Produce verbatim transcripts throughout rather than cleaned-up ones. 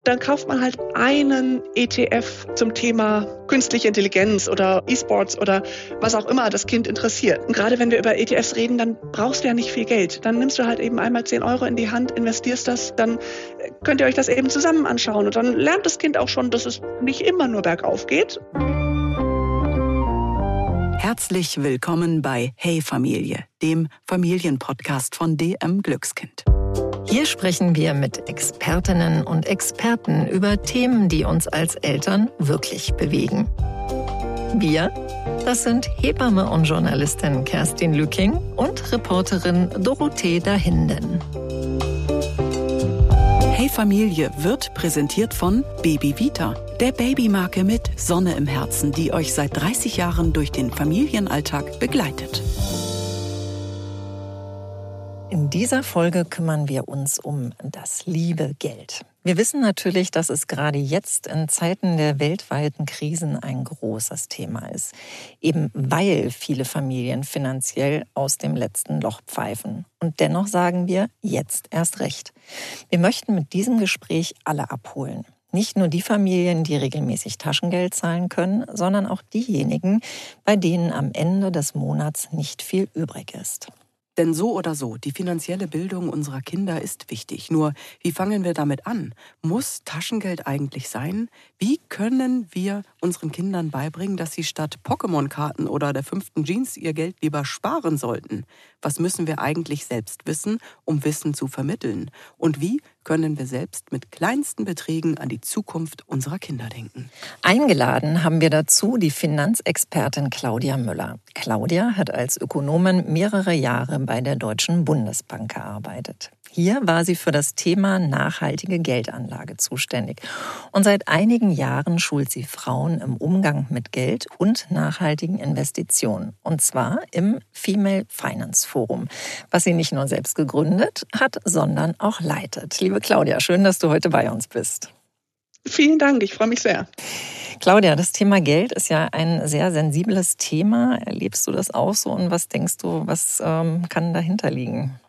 dann kauft man halt einen E T F zum Thema künstliche Intelligenz oder E-Sports oder was auch immer das Kind interessiert. Und gerade wenn wir über E T Fs reden, dann brauchst du ja nicht viel Geld. Dann nimmst du halt eben einmal zehn Euro in die Hand, investierst das, dann könnt ihr euch das eben zusammen anschauen. Und dann lernt das Kind auch schon, dass es nicht immer nur bergauf geht. Herzlich willkommen bei Hey Familie, dem Familienpodcast von D M Glückskind. Hier sprechen wir mit Expertinnen und Experten über Themen, die uns als Eltern wirklich bewegen. Wir, das sind Hebamme und Journalistin Kerstin Lücking und Reporterin Dorothee Dahinden. Hey Familie wird präsentiert von Baby Vita, der Babymarke mit Sonne im Herzen, die euch seit dreißig Jahren durch den Familienalltag begleitet. In dieser Folge kümmern wir uns um das liebe Geld. Wir wissen natürlich, dass es gerade jetzt in Zeiten der weltweiten Krisen ein großes Thema ist. Eben weil viele Familien finanziell aus dem letzten Loch pfeifen. Und dennoch sagen wir, jetzt erst recht. Wir möchten mit diesem Gespräch alle abholen. Nicht nur die Familien, die regelmäßig Taschengeld zahlen können, sondern auch diejenigen, bei denen am Ende des Monats nicht viel übrig ist. Denn so oder so, die finanzielle Bildung unserer Kinder ist wichtig. Nur, wie fangen wir damit an? Muss Taschengeld eigentlich sein? Wie können wir unseren Kindern beibringen, dass sie statt Pokémon-Karten oder der fünften Jeans ihr Geld lieber sparen sollten? Was müssen wir eigentlich selbst wissen, um Wissen zu vermitteln? Und wie können wir selbst mit kleinsten Beträgen an die Zukunft unserer Kinder denken? Eingeladen haben wir dazu die Finanzexpertin Claudia Müller. Claudia hat als Ökonomin mehrere Jahre bei der Deutschen Bundesbank gearbeitet. Hier war sie für das Thema nachhaltige Geldanlage zuständig. Und seit einigen Jahren schult sie Frauen im Umgang mit Geld und nachhaltigen Investitionen. Und zwar im Female Finance Forum, was sie nicht nur selbst gegründet hat, sondern auch leitet. Liebe Claudia, schön, dass du heute bei uns bist. Vielen Dank, ich freue mich sehr. Claudia, das Thema Geld ist ja ein sehr sensibles Thema. Erlebst du das auch so und was denkst du, was ähm, kann dahinter liegen?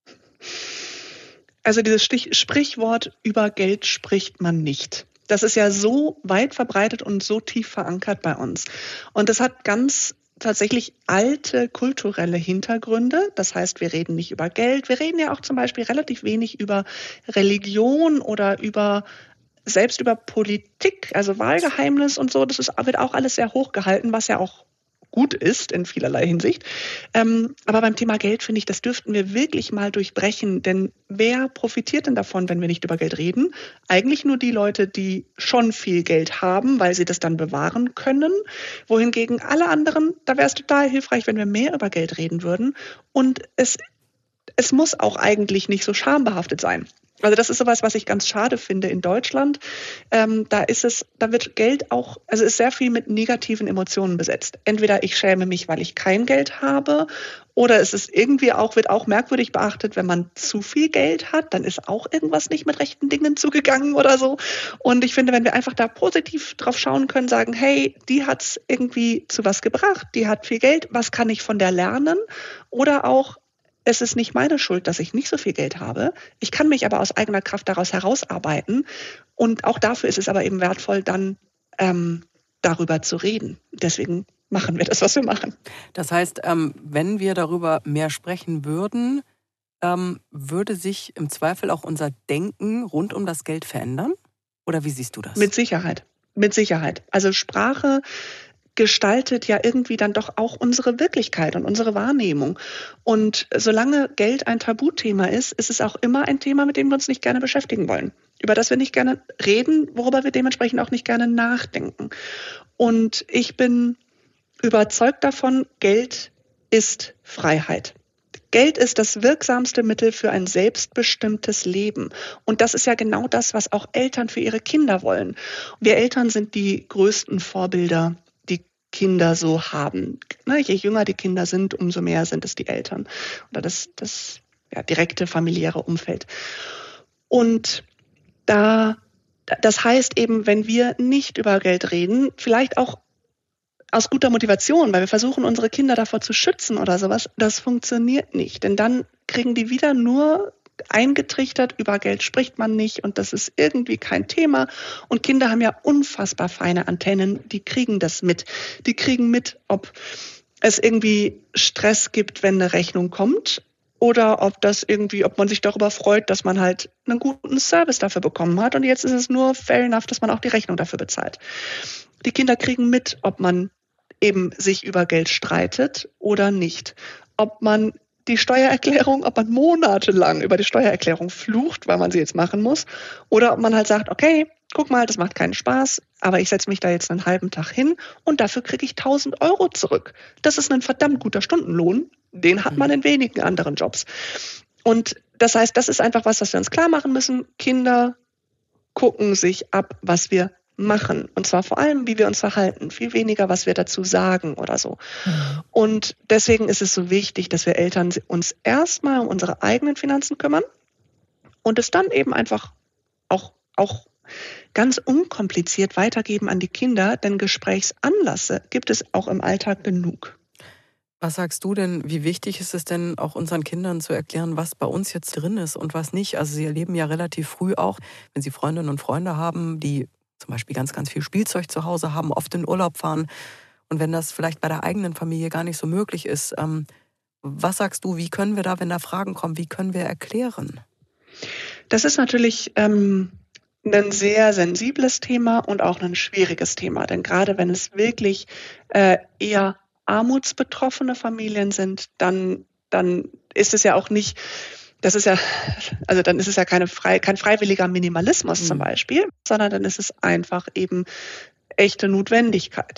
Also dieses Stich- Sprichwort, über Geld spricht man nicht. Das ist ja so weit verbreitet und so tief verankert bei uns. Und das hat ganz tatsächlich alte kulturelle Hintergründe. Das heißt, wir reden nicht über Geld. Wir reden ja auch zum Beispiel relativ wenig über Religion oder über selbst über Politik, also Wahlgeheimnis und so. Das ist, wird auch alles sehr hoch gehalten, was ja auch gut ist in vielerlei Hinsicht. Ähm, aber beim Thema Geld finde ich, das dürften wir wirklich mal durchbrechen. Denn wer profitiert denn davon, wenn wir nicht über Geld reden? Eigentlich nur die Leute, die schon viel Geld haben, weil sie das dann bewahren können. Wohingegen alle anderen, da wäre es total hilfreich, wenn wir mehr über Geld reden würden. Und es, es muss auch eigentlich nicht so schambehaftet sein. Also das ist sowas, was ich ganz schade finde in Deutschland. Ähm, da ist es, da wird Geld auch, also ist sehr viel mit negativen Emotionen besetzt. Entweder ich schäme mich, weil ich kein Geld habe, oder es ist irgendwie auch, wird auch merkwürdig beachtet, wenn man zu viel Geld hat, dann ist auch irgendwas nicht mit rechten Dingen zugegangen oder so. Und ich finde, wenn wir einfach da positiv drauf schauen können, sagen, hey, die hat's irgendwie zu was gebracht, die hat viel Geld, was kann ich von der lernen? Oder auch, es ist nicht meine Schuld, dass ich nicht so viel Geld habe. Ich kann mich aber aus eigener Kraft daraus herausarbeiten. Und auch dafür ist es aber eben wertvoll, dann ähm, darüber zu reden. Deswegen machen wir das, was wir machen. Das heißt, ähm, wenn wir darüber mehr sprechen würden, ähm, würde sich im Zweifel auch unser Denken rund um das Geld verändern? Oder wie siehst du das? Mit Sicherheit. Mit Sicherheit. Also Sprache gestaltet ja irgendwie dann doch auch unsere Wirklichkeit und unsere Wahrnehmung. Und solange Geld ein Tabuthema ist, ist es auch immer ein Thema, mit dem wir uns nicht gerne beschäftigen wollen. Über das wir nicht gerne reden, worüber wir dementsprechend auch nicht gerne nachdenken. Und ich bin überzeugt davon, Geld ist Freiheit. Geld ist das wirksamste Mittel für ein selbstbestimmtes Leben. Und das ist ja genau das, was auch Eltern für ihre Kinder wollen. Wir Eltern sind die größten Vorbilder, die Kinder so haben. Je jünger die Kinder sind, umso mehr sind es die Eltern oder das, das ja, direkte familiäre Umfeld. Und da, das heißt eben, wenn wir nicht über Geld reden, vielleicht auch aus guter Motivation, weil wir versuchen, unsere Kinder davor zu schützen oder sowas, das funktioniert nicht. Denn dann kriegen die wieder nur eingetrichtert, über Geld spricht man nicht und das ist irgendwie kein Thema. Und Kinder haben ja unfassbar feine Antennen, die kriegen das mit. Die kriegen mit, ob es irgendwie Stress gibt, wenn eine Rechnung kommt oder ob das irgendwie, ob man sich darüber freut, dass man halt einen guten Service dafür bekommen hat und jetzt ist es nur fair enough, dass man auch die Rechnung dafür bezahlt. Die Kinder kriegen mit, ob man eben sich über Geld streitet oder nicht. Ob man die Steuererklärung, ob man monatelang über die Steuererklärung flucht, weil man sie jetzt machen muss, oder ob man halt sagt, okay, guck mal, das macht keinen Spaß, aber ich setze mich da jetzt einen halben Tag hin und dafür kriege ich tausend Euro zurück. Das ist ein verdammt guter Stundenlohn, den hat man in wenigen anderen Jobs. Und das heißt, das ist einfach was, was wir uns klar machen müssen. Kinder gucken sich ab, was wir machen. Und zwar vor allem, wie wir uns verhalten, viel weniger, was wir dazu sagen oder so. Mhm. Und deswegen ist es so wichtig, dass wir Eltern uns erstmal um unsere eigenen Finanzen kümmern und es dann eben einfach auch, auch ganz unkompliziert weitergeben an die Kinder, denn Gesprächsanlässe gibt es auch im Alltag genug. Was sagst du denn, wie wichtig ist es denn auch unseren Kindern zu erklären, was bei uns jetzt drin ist und was nicht? Also sie erleben ja relativ früh auch, wenn sie Freundinnen und Freunde haben, die zum Beispiel ganz, ganz viel Spielzeug zu Hause haben, oft in Urlaub fahren. Und wenn das vielleicht bei der eigenen Familie gar nicht so möglich ist, ähm, was sagst du, wie können wir da, wenn da Fragen kommen, wie können wir erklären? Das ist natürlich ähm, ein sehr sensibles Thema und auch ein schwieriges Thema. Denn gerade wenn es wirklich äh, eher armutsbetroffene Familien sind, dann, dann ist es ja auch nicht... Das ist ja, also dann ist es ja keine frei, kein freiwilliger Minimalismus mhm. zum Beispiel, sondern dann ist es einfach eben echte Notwendigkeit.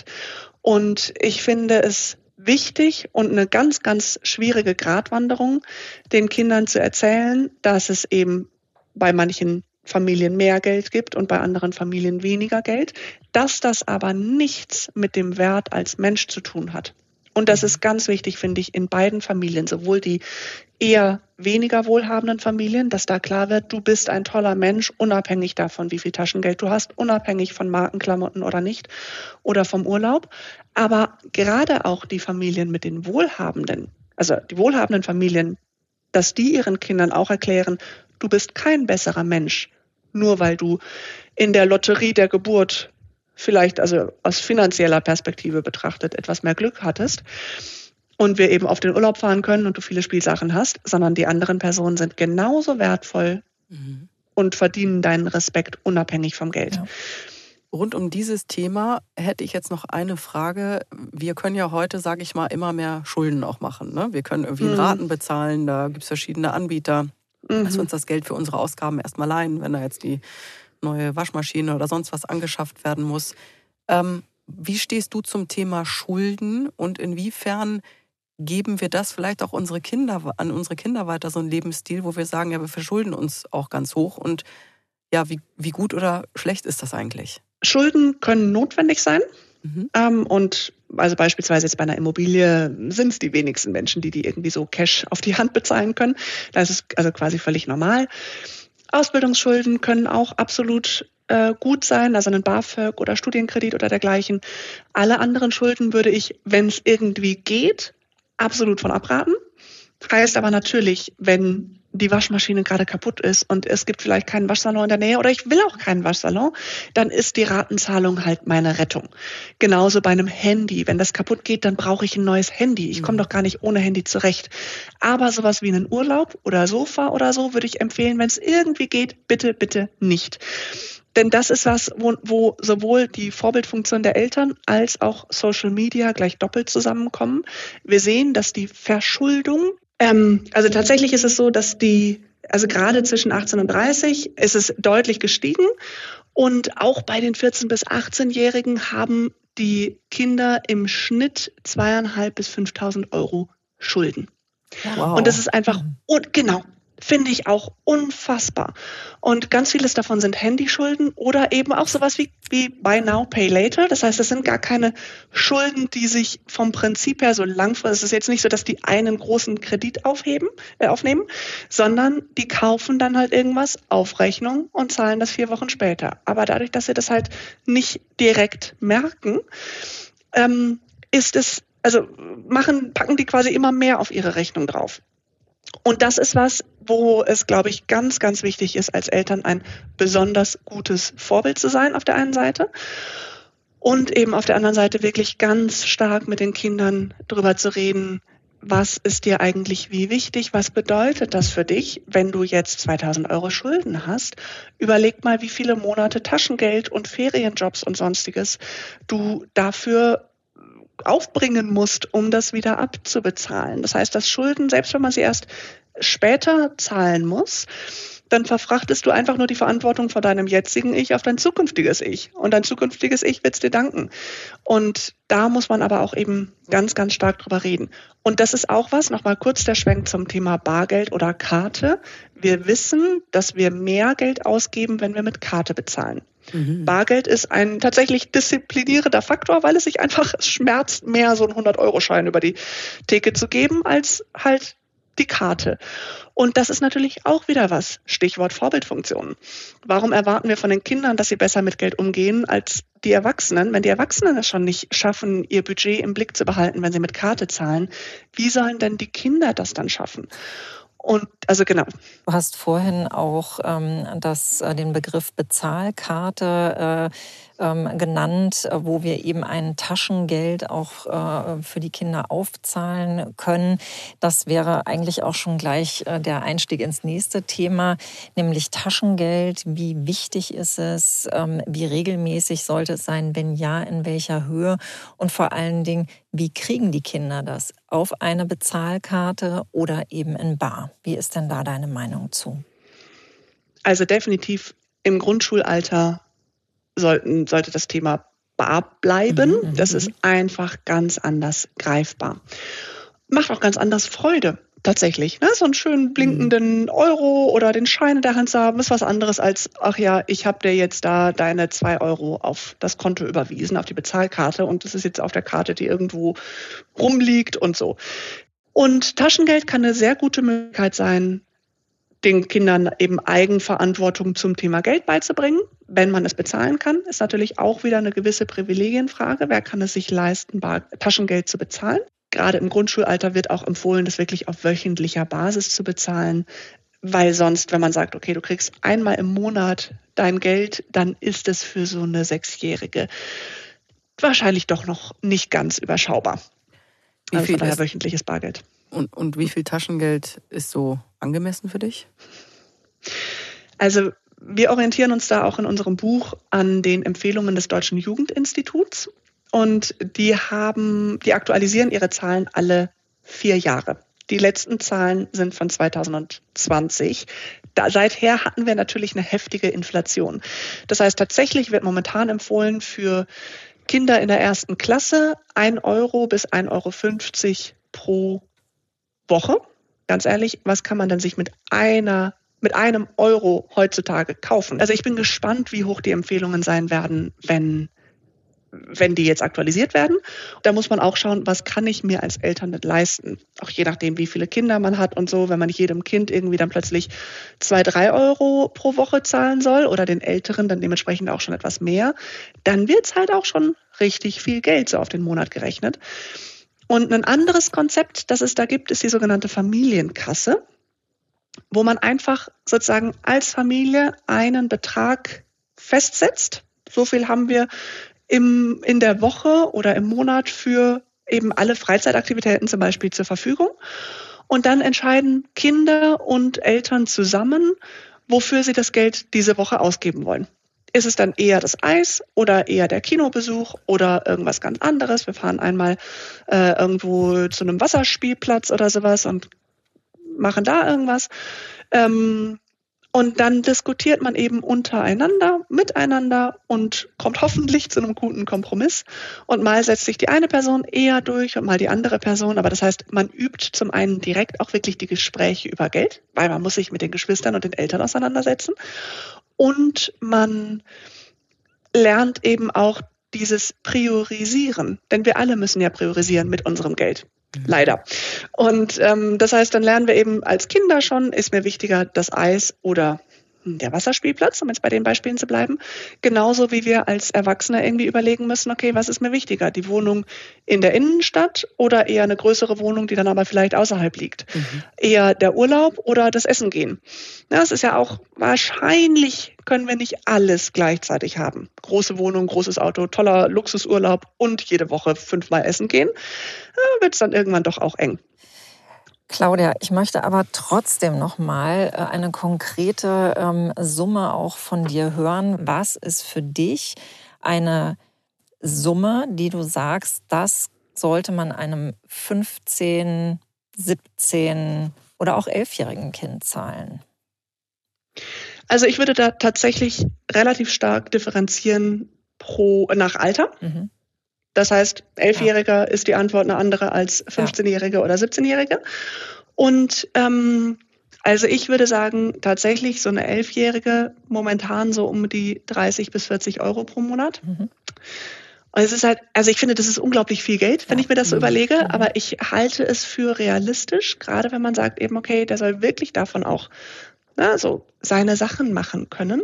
Und ich finde es wichtig und eine ganz, ganz schwierige Gratwanderung, den Kindern zu erzählen, dass es eben bei manchen Familien mehr Geld gibt und bei anderen Familien weniger Geld, dass das aber nichts mit dem Wert als Mensch zu tun hat. Und das ist ganz wichtig, finde ich, in beiden Familien, sowohl die eher weniger wohlhabenden Familien, dass da klar wird, du bist ein toller Mensch, unabhängig davon, wie viel Taschengeld du hast, unabhängig von Markenklamotten oder nicht oder vom Urlaub. Aber gerade auch die Familien mit den Wohlhabenden, also die wohlhabenden Familien, dass die ihren Kindern auch erklären, du bist kein besserer Mensch, nur weil du in der Lotterie der Geburt vielleicht also aus finanzieller Perspektive betrachtet etwas mehr Glück hattest und wir eben auf den Urlaub fahren können und du viele Spielsachen hast, sondern die anderen Personen sind genauso wertvoll mhm. und verdienen deinen Respekt unabhängig vom Geld. Ja. Rund um dieses Thema hätte ich jetzt noch eine Frage. Wir können ja heute, sage ich mal, immer mehr Schulden auch machen. Ne? Wir können irgendwie in Raten bezahlen, da gibt es verschiedene Anbieter, mhm. dass wir uns das Geld für unsere Ausgaben erstmal leihen, wenn da jetzt die neue Waschmaschine oder sonst was angeschafft werden muss. Ähm, wie stehst du zum Thema Schulden und inwiefern geben wir das vielleicht auch unsere Kinder, an unsere Kinder weiter, so einen Lebensstil, wo wir sagen, ja, wir verschulden uns auch ganz hoch und ja, wie, wie gut oder schlecht ist das eigentlich? Schulden können notwendig sein. Mhm. Ähm, und also beispielsweise jetzt bei einer Immobilie sind es die wenigsten Menschen, die die irgendwie so Cash auf die Hand bezahlen können. Da ist es also quasi völlig normal. Ausbildungsschulden können auch absolut äh, gut sein, also ein BAföG oder Studienkredit oder dergleichen. Alle anderen Schulden würde ich, wenn es irgendwie geht, absolut von abraten. Heißt aber natürlich, wenn die Waschmaschine gerade kaputt ist und es gibt vielleicht keinen Waschsalon in der Nähe oder ich will auch keinen Waschsalon, dann ist die Ratenzahlung halt meine Rettung. Genauso bei einem Handy. Wenn das kaputt geht, dann brauche ich ein neues Handy. Ich komme doch gar nicht ohne Handy zurecht. Aber sowas wie einen Urlaub oder Sofa oder so würde ich empfehlen, wenn es irgendwie geht, bitte, bitte nicht. Denn das ist was, wo, wo sowohl die Vorbildfunktion der Eltern als auch Social Media gleich doppelt zusammenkommen. Wir sehen, dass die Verschuldung, ähm, also tatsächlich ist es so, dass die, also gerade zwischen achtzehn und dreißig ist es deutlich gestiegen. Und auch bei den vierzehn- bis achtzehnjährigen haben die Kinder im Schnitt zweieinhalb bis fünftausend Euro Schulden. Wow. Und das ist einfach, und genau. Finde ich auch unfassbar. Und ganz vieles davon sind Handyschulden oder eben auch sowas wie, wie Buy Now, Pay Later. Das heißt, das sind gar keine Schulden, die sich vom Prinzip her so langfristig, es ist jetzt nicht so, dass die einen großen Kredit aufheben, äh, aufnehmen, sondern die kaufen dann halt irgendwas auf Rechnung und zahlen das vier Wochen später. Aber dadurch, dass sie das halt nicht direkt merken, ähm, ist es, also machen, packen die quasi immer mehr auf ihre Rechnung drauf. Und das ist was, wo es, glaube ich, ganz, ganz wichtig ist, als Eltern ein besonders gutes Vorbild zu sein auf der einen Seite und eben auf der anderen Seite wirklich ganz stark mit den Kindern drüber zu reden, was ist dir eigentlich wie wichtig, was bedeutet das für dich, wenn du jetzt zweitausend Euro Schulden hast? Überleg mal, wie viele Monate Taschengeld und Ferienjobs und Sonstiges du dafür aufbringen musst, um das wieder abzubezahlen. Das heißt, dass Schulden, selbst wenn man sie erst später zahlen muss, dann verfrachtest du einfach nur die Verantwortung von deinem jetzigen Ich auf dein zukünftiges Ich. Und dein zukünftiges Ich wird es dir danken. Und da muss man aber auch eben ganz, ganz stark drüber reden. Und das ist auch was, nochmal kurz der Schwenk zum Thema Bargeld oder Karte. Wir wissen, dass wir mehr Geld ausgeben, wenn wir mit Karte bezahlen. Mhm. Bargeld ist ein tatsächlich disziplinierender Faktor, weil es sich einfach schmerzt, mehr so einen hundert-Euro-Schein über die Theke zu geben, als halt die Karte. Und das ist natürlich auch wieder was, Stichwort Vorbildfunktionen. Warum erwarten wir von den Kindern, dass sie besser mit Geld umgehen als die Erwachsenen? Wenn die Erwachsenen es schon nicht schaffen, ihr Budget im Blick zu behalten, wenn sie mit Karte zahlen, wie sollen denn die Kinder das dann schaffen? Und also genau. Du hast vorhin auch ähm, das, äh, den Begriff Bezahlkarte äh, ähm, genannt, wo wir eben ein Taschengeld auch äh, für die Kinder aufzahlen können. Das wäre eigentlich auch schon gleich äh, der Einstieg ins nächste Thema, nämlich Taschengeld. Wie wichtig ist es? Ähm, wie regelmäßig sollte es sein? Wenn ja, in welcher Höhe? Und vor allen Dingen, wie kriegen die Kinder das? Auf eine Bezahlkarte oder eben in bar? Wie ist denn da deine Meinung zu? Also definitiv im Grundschulalter sollten, sollte das Thema bar bleiben. Mhm, das ist einfach ganz anders greifbar. Macht auch ganz anders Freude. Tatsächlich, ne? So einen schönen blinkenden Euro oder den Schein in der Hand zu haben, ist was anderes als, ach ja, ich habe dir jetzt da deine zwei Euro auf das Konto überwiesen, auf die Bezahlkarte und das ist jetzt auf der Karte, die irgendwo rumliegt und so. Und Taschengeld kann eine sehr gute Möglichkeit sein, den Kindern eben Eigenverantwortung zum Thema Geld beizubringen, wenn man es bezahlen kann. Ist natürlich auch wieder eine gewisse Privilegienfrage. Wer kann es sich leisten, Taschengeld zu bezahlen? Gerade im Grundschulalter wird auch empfohlen, das wirklich auf wöchentlicher Basis zu bezahlen, weil sonst, wenn man sagt, okay, du kriegst einmal im Monat dein Geld, dann ist es für so eine Sechsjährige wahrscheinlich doch noch nicht ganz überschaubar. Wie also viel von daher ist, wöchentliches Bargeld. Und, und wie viel Taschengeld ist so angemessen für dich? Also wir orientieren uns da auch in unserem Buch an den Empfehlungen des Deutschen Jugendinstituts. Und die haben, die aktualisieren ihre Zahlen alle vier Jahre. Die letzten Zahlen sind von zwanzig zwanzig. Da, seither hatten wir natürlich eine heftige Inflation. Das heißt, tatsächlich wird momentan empfohlen für Kinder in der ersten Klasse ein Euro bis ein Euro fünfzig pro Woche. Ganz ehrlich, was kann man denn sich mit einer, mit einem Euro heutzutage kaufen? Also ich bin gespannt, wie hoch die Empfehlungen sein werden, wenn wenn die jetzt aktualisiert werden. Da muss man auch schauen, was kann ich mir als Eltern nicht leisten? Auch je nachdem, wie viele Kinder man hat und so. Wenn man nicht jedem Kind irgendwie dann plötzlich zwei, drei Euro pro Woche zahlen soll oder den Älteren dann dementsprechend auch schon etwas mehr, dann wird es halt auch schon richtig viel Geld so auf den Monat gerechnet. Und ein anderes Konzept, das es da gibt, ist die sogenannte Familienkasse, wo man einfach sozusagen als Familie einen Betrag festsetzt. So viel haben wir Im, in der Woche oder im Monat für eben alle Freizeitaktivitäten zum Beispiel zur Verfügung. Und dann entscheiden Kinder und Eltern zusammen, wofür sie das Geld diese Woche ausgeben wollen. Ist es dann eher das Eis oder eher der Kinobesuch oder irgendwas ganz anderes? Wir fahren einmal äh, irgendwo zu einem Wasserspielplatz oder sowas und machen da irgendwas. Ähm, Und dann diskutiert man eben untereinander, miteinander und kommt hoffentlich zu einem guten Kompromiss. Und mal setzt sich die eine Person eher durch und mal die andere Person. Aber das heißt, man übt zum einen direkt auch wirklich die Gespräche über Geld, weil man muss sich mit den Geschwistern und den Eltern auseinandersetzen. Und man lernt eben auch dieses Priorisieren. Denn wir alle müssen ja priorisieren mit unserem Geld. Leider. Und ähm, das heißt, dann lernen wir eben als Kinder schon, ist mir wichtiger das Eis oder der Wasserspielplatz, um jetzt bei den Beispielen zu bleiben. Genauso wie wir als Erwachsene irgendwie überlegen müssen, okay, was ist mir wichtiger? Die Wohnung in der Innenstadt oder eher eine größere Wohnung, die dann aber vielleicht außerhalb liegt? Mhm. Eher der Urlaub oder das Essen gehen? Ja, es ist ja auch, wahrscheinlich können wir nicht alles gleichzeitig haben. Große Wohnung, großes Auto, toller Luxusurlaub und jede Woche fünfmal essen gehen. Ja, wird es dann irgendwann doch auch eng. Claudia, ich möchte aber trotzdem noch mal eine konkrete ähm, Summe auch von dir hören. Was ist für dich eine Summe, die du sagst, das sollte man einem fünfzehn-, siebzehn- oder auch elfjährigen Kind zahlen? Also ich würde da tatsächlich relativ stark differenzieren pro, nach Alter. Mhm. Das heißt, Elfjähriger ja. ist die Antwort eine andere als fünfzehnjährige ja. oder siebzehnjährige. Und ähm, also ich würde sagen, tatsächlich so eine Elfjährige momentan so um die dreißig bis vierzig Euro pro Monat. Mhm. Und es ist halt, also ich finde, das ist unglaublich viel Geld, wenn ja. ich mir das so mhm. überlege. Mhm. Aber ich halte es für realistisch, gerade wenn man sagt eben, okay, der soll wirklich davon auch na, so seine Sachen machen können.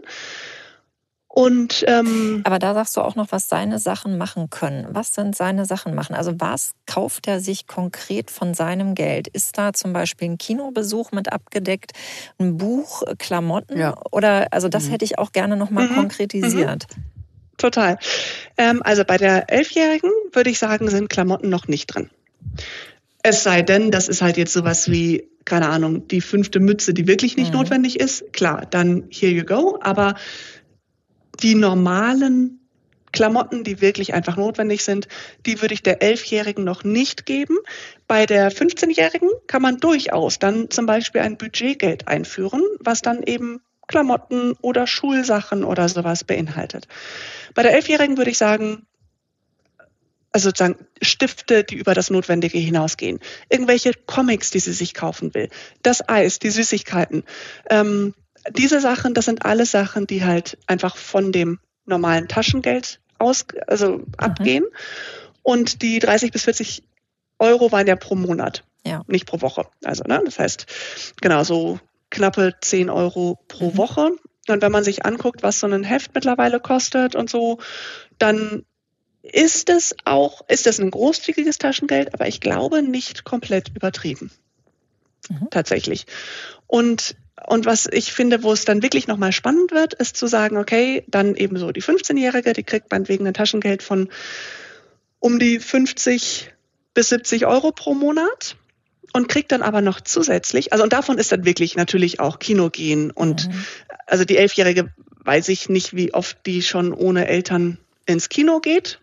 Und, ähm, aber da sagst du auch noch, was seine Sachen machen können. Was sind seine Sachen machen? Also was kauft er sich konkret von seinem Geld? Ist da zum Beispiel ein Kinobesuch mit abgedeckt, ein Buch, Klamotten? Ja. Oder, also das mhm. hätte ich auch gerne nochmal mhm. konkretisiert. Mhm. Total. Ähm, also bei der Elfjährigen würde ich sagen, sind Klamotten noch nicht drin. Es sei denn, das ist halt jetzt sowas wie, keine Ahnung, die fünfte Mütze, die wirklich nicht mhm. notwendig ist. Klar, dann here you go. Aber die normalen Klamotten, die wirklich einfach notwendig sind, die würde ich der Elfjährigen noch nicht geben. Bei der fünfzehnjährigen kann man durchaus dann zum Beispiel ein Budgetgeld einführen, was dann eben Klamotten oder Schulsachen oder sowas beinhaltet. Bei der Elfjährigen würde ich sagen, also sozusagen Stifte, die über das Notwendige hinausgehen. Irgendwelche Comics, die sie sich kaufen will. Das Eis, die Süßigkeiten. Ähm, Diese Sachen, das sind alles Sachen, die halt einfach von dem normalen Taschengeld aus, also mhm. abgehen. Und die dreißig bis vierzig Euro waren ja pro Monat, ja. nicht pro Woche. Also, ne, das heißt, genau, so knappe zehn Euro pro mhm. Woche. Und wenn man sich anguckt, was so ein Heft mittlerweile kostet und so, dann ist es auch, ist es ein großzügiges Taschengeld, aber ich glaube nicht komplett übertrieben. Mhm. Tatsächlich. Und Und was ich finde, wo es dann wirklich nochmal spannend wird, ist zu sagen, okay, dann eben so die fünfzehnjährige, die kriegt meinetwegen ein Taschengeld von um die fünfzig bis siebzig Euro pro Monat und kriegt dann aber noch zusätzlich, also und davon ist dann wirklich natürlich auch Kino gehen und mhm. also die Elfjährige weiß ich nicht, wie oft die schon ohne Eltern ins Kino geht.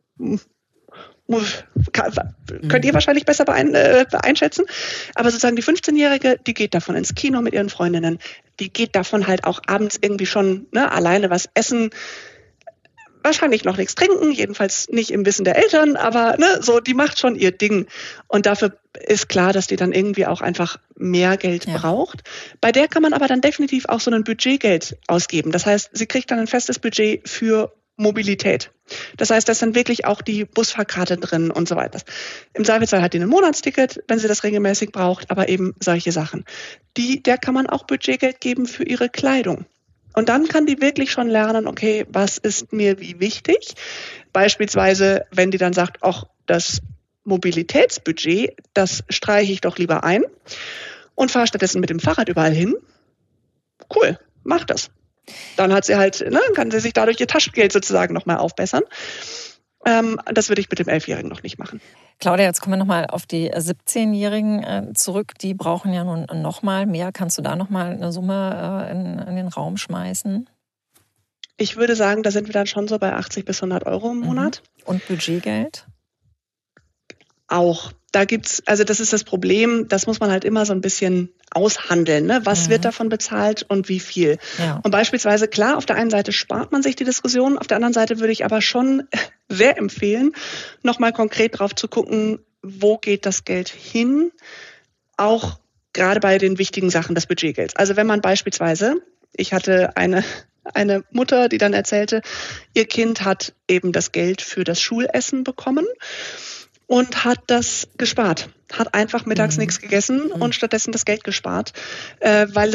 Könnt ihr wahrscheinlich besser beein, äh, einschätzen. Aber sozusagen die fünfzehnjährige, die geht davon ins Kino mit ihren Freundinnen. Die geht davon halt auch abends irgendwie schon ne, alleine was essen. Wahrscheinlich noch nichts trinken, jedenfalls nicht im Wissen der Eltern, aber ne, so, die macht schon ihr Ding. Und dafür ist klar, dass die dann irgendwie auch einfach mehr Geld ja. braucht. Bei der kann man aber dann definitiv auch so ein Budgetgeld ausgeben. Das heißt, sie kriegt dann ein festes Budget für Mobilität. Das heißt, da ist dann wirklich auch die Busfahrkarte drin und so weiter. Im Zweifelsfall hat die ein Monatsticket, wenn sie das regelmäßig braucht, aber eben solche Sachen. Die, der kann man auch Budgetgeld geben für ihre Kleidung. Und dann kann die wirklich schon lernen, okay, was ist mir wie wichtig? Beispielsweise, wenn die dann sagt, ach, das Mobilitätsbudget, das streiche ich doch lieber ein und fahre stattdessen mit dem Fahrrad überall hin. Cool, mach das. Dann hat sie halt, ne, kann sie sich dadurch ihr Taschengeld sozusagen nochmal aufbessern. Ähm, das würde ich mit dem Elfjährigen noch nicht machen. Claudia, jetzt kommen wir nochmal auf die siebzehnjährigen äh, zurück. Die brauchen ja nun nochmal mehr. Kannst du da nochmal eine Summe äh, in, in den Raum schmeißen? Ich würde sagen, da sind wir dann schon so bei achtzig bis hundert Euro im Monat. Mhm. Und Budgetgeld? Auch. Da gibt's, also das ist das Problem, das muss man halt immer so ein bisschen aushandeln. Ne? Was mhm. wird davon bezahlt und wie viel? Ja. Und beispielsweise, klar, auf der einen Seite spart man sich die Diskussion, auf der anderen Seite würde ich aber schon sehr empfehlen, nochmal konkret drauf zu gucken, wo geht das Geld hin? Auch gerade bei den wichtigen Sachen des Budgetgelds. Also wenn man beispielsweise, ich hatte eine eine Mutter, die dann erzählte, ihr Kind hat eben das Geld für das Schulessen bekommen und hat das gespart. Hat einfach mittags mhm. nichts gegessen mhm. und stattdessen das Geld gespart, äh, weil es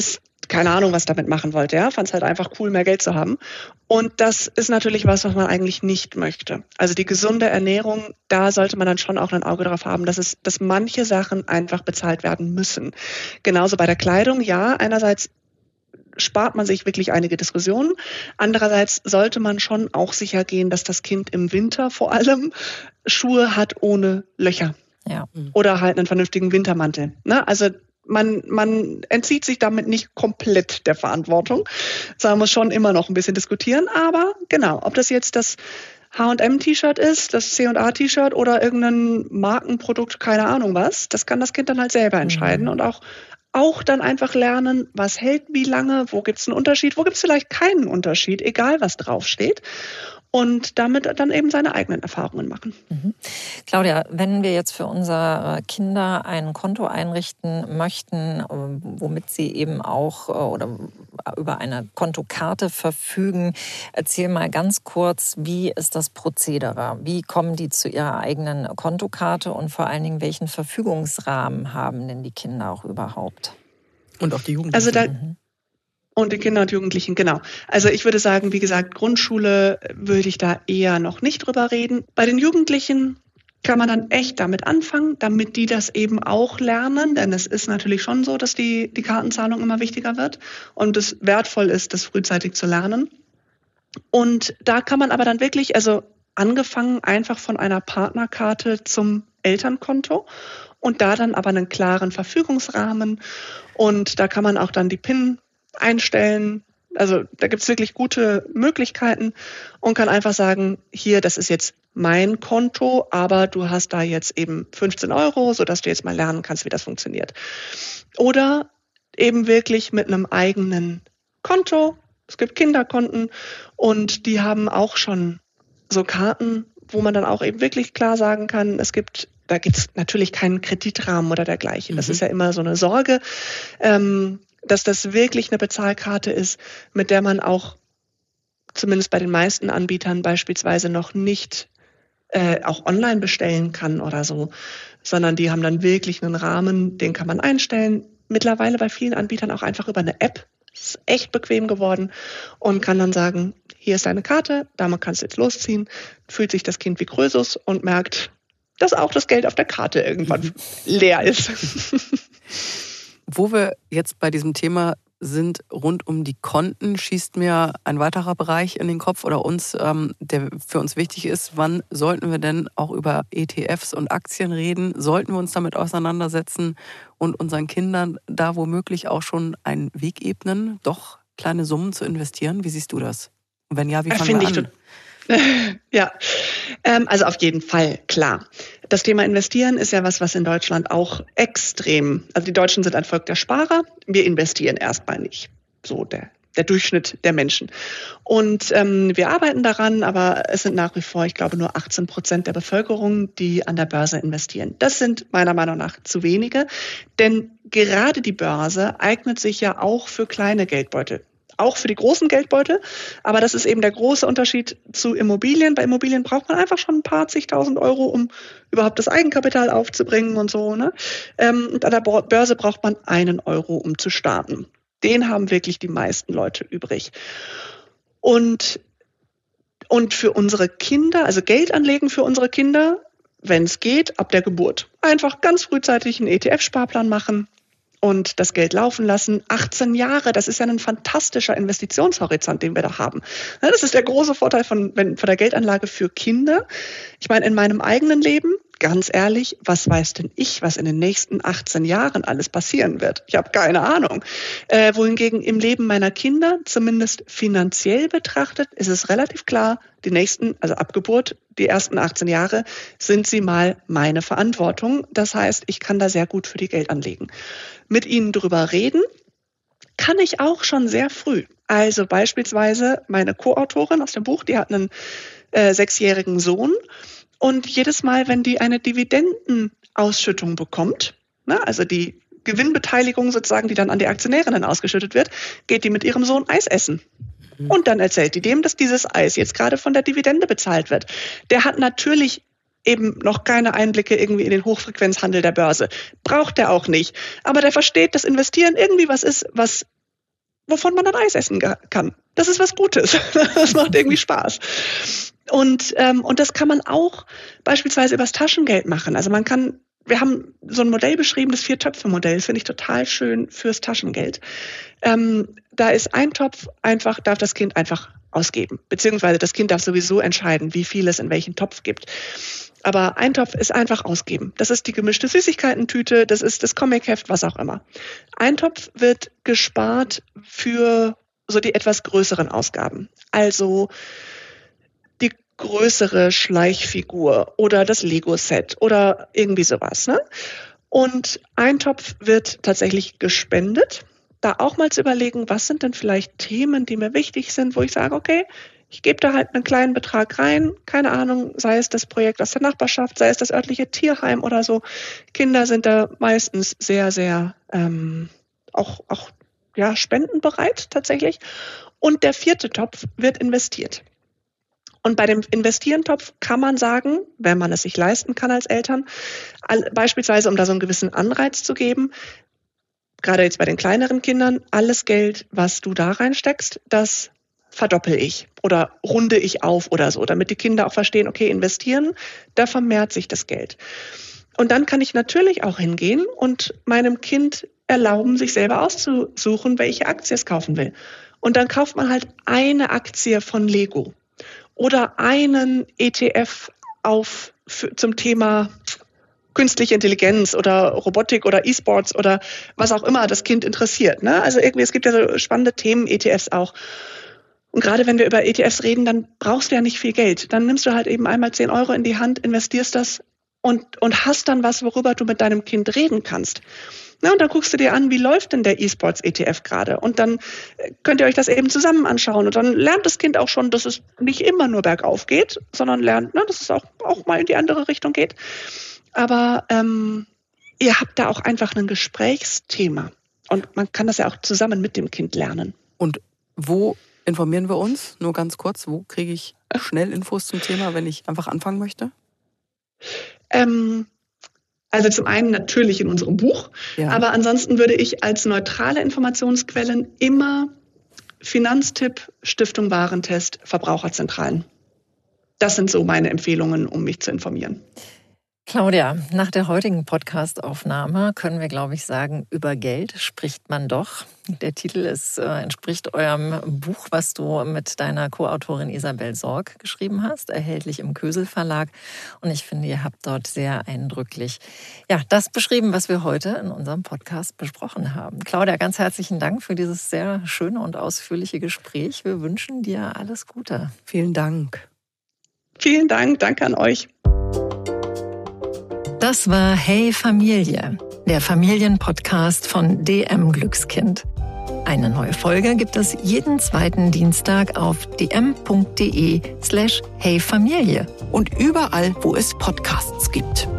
keine Ahnung, was damit machen wollte. Ja, fand es halt einfach cool, mehr Geld zu haben. Und das ist natürlich was, was man eigentlich nicht möchte. Also die gesunde Ernährung, da sollte man dann schon auch ein Auge drauf haben, dass es, dass manche Sachen einfach bezahlt werden müssen. Genauso bei der Kleidung, ja, einerseits spart man sich wirklich einige Diskussionen. Andererseits sollte man schon auch sicher gehen, dass das Kind im Winter vor allem Schuhe hat ohne Löcher. Ja. Oder halt einen vernünftigen Wintermantel. Ne? Also man, man entzieht sich damit nicht komplett der Verantwortung. Da muss schon immer noch ein bisschen diskutieren. Aber genau, ob das jetzt das H und M-T-Shirt ist, das C und A-T-Shirt oder irgendein Markenprodukt, keine Ahnung was, das kann das Kind dann halt selber entscheiden. Mhm. Und auch Auch dann einfach lernen, was hält wie lange, wo gibt es einen Unterschied, wo gibt es vielleicht keinen Unterschied, egal was draufsteht. Und damit dann eben seine eigenen Erfahrungen machen. Mhm. Claudia, wenn wir jetzt für unsere Kinder ein Konto einrichten möchten, womit sie eben auch oder über eine Kontokarte verfügen, erzähl mal ganz kurz, wie ist das Prozedere? Wie kommen die zu ihrer eigenen Kontokarte und vor allen Dingen, welchen Verfügungsrahmen haben denn die Kinder auch überhaupt? Und auch die Jugendlichen. Also da Mhm. Und die Kinder und Jugendlichen, genau. Also ich würde sagen, wie gesagt, Grundschule würde ich da eher noch nicht drüber reden. Bei den Jugendlichen kann man dann echt damit anfangen, damit die das eben auch lernen. Denn es ist natürlich schon so, dass die, die Kartenzahlung immer wichtiger wird und es wertvoll ist, das frühzeitig zu lernen. Und da kann man aber dann wirklich, also angefangen einfach von einer Partnerkarte zum Elternkonto und da dann aber einen klaren Verfügungsrahmen. Und da kann man auch dann die PIN einstellen. Also da gibt es wirklich gute Möglichkeiten und kann einfach sagen, hier, das ist jetzt mein Konto, aber du hast da jetzt eben fünfzehn Euro, sodass du jetzt mal lernen kannst, wie das funktioniert. Oder eben wirklich mit einem eigenen Konto. Es gibt Kinderkonten und die haben auch schon so Karten, wo man dann auch eben wirklich klar sagen kann, es gibt, da gibt es natürlich keinen Kreditrahmen oder dergleichen. Das mhm. ist ja immer so eine Sorge. Ähm, dass das wirklich eine Bezahlkarte ist, mit der man auch zumindest bei den meisten Anbietern beispielsweise noch nicht äh, auch online bestellen kann oder so, sondern die haben dann wirklich einen Rahmen, den kann man einstellen. Mittlerweile bei vielen Anbietern auch einfach über eine App. Ist echt bequem geworden und kann dann sagen, hier ist deine Karte, damit kannst du jetzt losziehen. Fühlt sich das Kind wie Krösus und merkt, dass auch das Geld auf der Karte irgendwann mhm. leer ist. Wo wir jetzt bei diesem Thema sind, rund um die Konten, schießt mir ein weiterer Bereich in den Kopf oder uns, ähm, der für uns wichtig ist. Wann sollten wir denn auch über E T Fs und Aktien reden? Sollten wir uns damit auseinandersetzen und unseren Kindern da womöglich auch schon einen Weg ebnen, doch kleine Summen zu investieren? Wie siehst du das? Und wenn ja, wie fangen wir an? Ja, ähm, also auf jeden Fall, klar. Das Thema Investieren ist ja was, was in Deutschland auch extrem, also die Deutschen sind ein Volk der Sparer, wir investieren erstmal nicht, so der, der Durchschnitt der Menschen. Und ähm, wir arbeiten daran, aber es sind nach wie vor, ich glaube, nur achtzehn Prozent der Bevölkerung, die an der Börse investieren. Das sind meiner Meinung nach zu wenige, denn gerade die Börse eignet sich ja auch für kleine Geldbeutel. Auch für die großen Geldbeutel, aber das ist eben der große Unterschied zu Immobilien. Bei Immobilien braucht man einfach schon ein paar zigtausend Euro, um überhaupt das Eigenkapital aufzubringen und so. Ne? Und an der Börse braucht man einen Euro, um zu starten. Den haben wirklich die meisten Leute übrig. Und, und für unsere Kinder, also Geld anlegen für unsere Kinder, wenn es geht, ab der Geburt. Einfach ganz frühzeitig einen E T F-Sparplan machen. Und das Geld laufen lassen. achtzehn Jahre, das ist ja ein fantastischer Investitionshorizont, den wir da haben. Das ist der große Vorteil von, von der Geldanlage für Kinder. Ich meine, in meinem eigenen Leben, ganz ehrlich, was weiß denn ich, was in den nächsten achtzehn Jahren alles passieren wird? Ich habe keine Ahnung. Äh, wohingegen im Leben meiner Kinder, zumindest finanziell betrachtet, ist es relativ klar, die nächsten, also ab Geburt, die ersten achtzehn Jahre, sind sie mal meine Verantwortung. Das heißt, ich kann da sehr gut für die Geld anlegen. Mit ihnen drüber reden kann ich auch schon sehr früh. Also beispielsweise meine Co-Autorin aus dem Buch, die hat einen äh, sechsjährigen Sohn und jedes Mal, wenn die eine Dividendenausschüttung bekommt, ne, also die Gewinnbeteiligung sozusagen, die dann an die Aktionärinnen ausgeschüttet wird, geht die mit ihrem Sohn Eis essen. Mhm. Und dann erzählt die dem, dass dieses Eis jetzt gerade von der Dividende bezahlt wird. Der hat natürlich eben noch keine Einblicke irgendwie in den Hochfrequenzhandel der Börse. Braucht er auch nicht. Aber der versteht, dass Investieren irgendwie was ist, was wovon man dann Eis essen kann. Das ist was Gutes. Das macht irgendwie Spaß. Und, ähm, und das kann man auch beispielsweise übers Taschengeld machen. Also man kann, wir haben so ein Modell beschrieben, das Vier-Töpfe-Modell. Das finde ich total schön fürs Taschengeld. Ähm, da ist ein Topf einfach, darf das Kind einfach ausgeben. Beziehungsweise das Kind darf sowieso entscheiden, wie viel es in welchen Topf gibt. Aber ein Topf ist einfach ausgeben. Das ist die gemischte Süßigkeiten-Tüte, das ist das Comic-Heft, was auch immer. Ein Topf wird gespart für so die etwas größeren Ausgaben. Also die größere Schleichfigur oder das Lego-Set oder irgendwie sowas, ne? Und ein Topf wird tatsächlich gespendet. Da auch mal zu überlegen, was sind denn vielleicht Themen, die mir wichtig sind, wo ich sage, okay, ich gebe da halt einen kleinen Betrag rein, keine Ahnung, sei es das Projekt aus der Nachbarschaft, sei es das örtliche Tierheim oder so. Kinder sind da meistens sehr, sehr ähm, auch, auch ja, spendenbereit tatsächlich. Und der vierte Topf wird investiert. Und bei dem Investieren-Topf kann man sagen, wenn man es sich leisten kann als Eltern, beispielsweise um da so einen gewissen Anreiz zu geben, gerade jetzt bei den kleineren Kindern, alles Geld, was du da reinsteckst, das verdoppel ich oder runde ich auf oder so, damit die Kinder auch verstehen, okay, investieren, da vermehrt sich das Geld. Und dann kann ich natürlich auch hingehen und meinem Kind erlauben, sich selber auszusuchen, welche Aktie es kaufen will. Und dann kauft man halt eine Aktie von Lego oder einen E T F auf für, zum Thema künstliche Intelligenz oder Robotik oder E-Sports oder was auch immer das Kind interessiert. Ne? Also irgendwie, es gibt ja so spannende Themen, E T Fs auch. Und gerade wenn wir über E T Fs reden, dann brauchst du ja nicht viel Geld. Dann nimmst du halt eben einmal zehn Euro in die Hand, investierst das und, und hast dann was, worüber du mit deinem Kind reden kannst. Na, und dann guckst du dir an, wie läuft denn der E-Sports-E T F gerade? Und dann könnt ihr euch das eben zusammen anschauen. Und dann lernt das Kind auch schon, dass es nicht immer nur bergauf geht, sondern lernt, ne, dass es auch, auch mal in die andere Richtung geht. Aber ähm, ihr habt da auch einfach ein Gesprächsthema. Und man kann das ja auch zusammen mit dem Kind lernen. Und wo informieren wir uns? Nur ganz kurz, wo kriege ich schnell Infos zum Thema, wenn ich einfach anfangen möchte? Ähm, also zum einen natürlich in unserem Buch, ja. Aber ansonsten würde ich als neutrale Informationsquellen immer Finanztipp, Stiftung Warentest, Verbraucherzentralen. Das sind so meine Empfehlungen, um mich zu informieren. Claudia, nach der heutigen Podcast-Aufnahme können wir, glaube ich, sagen, über Geld spricht man doch. Der Titel ist, äh, entspricht eurem Buch, was du mit deiner Co-Autorin Isabel Sorg geschrieben hast, erhältlich im Kösel Verlag. Und ich finde, ihr habt dort sehr eindrücklich ja, das beschrieben, was wir heute in unserem Podcast besprochen haben. Claudia, ganz herzlichen Dank für dieses sehr schöne und ausführliche Gespräch. Wir wünschen dir alles Gute. Vielen Dank. Vielen Dank, danke an euch. Das war Hey Familie, der Familienpodcast von D M Glückskind. Eine neue Folge gibt es jeden zweiten Dienstag auf dm.de slash Hey Familie und überall, wo es Podcasts gibt.